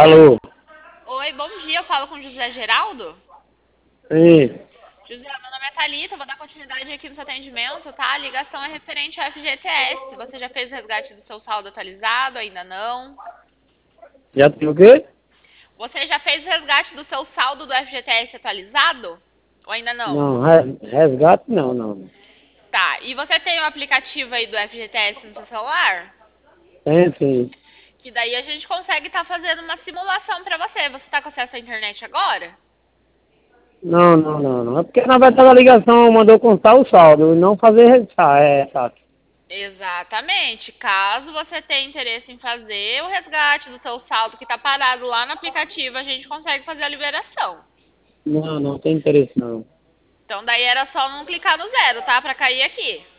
Alô? Oi, bom dia. Eu falo com o José Geraldo. Sim. José, meu nome é Thalita. Eu vou dar continuidade aqui no seu atendimento, tá? A ligação é referente ao FGTS. Você já fez o resgate do seu saldo atualizado? Ainda não? Já tem o quê? Você já fez o resgate do seu saldo do FGTS atualizado? Ou ainda não? Não, resgate não, não. Tá. E você tem o aplicativo aí do FGTS no seu celular? Tem sim. Que daí a gente consegue estar fazendo uma simulação pra você. Você tá com acesso à internet agora? Não, não, não, não. É porque na verdade a ligação mandou constar o saldo, e não fazer resgate. Exatamente. Caso você tenha interesse em fazer o resgate do seu saldo que está parado lá no aplicativo, a gente consegue fazer a liberação. Não, não tem interesse não. Então daí era só não clicar no zero, tá? Para cair aqui.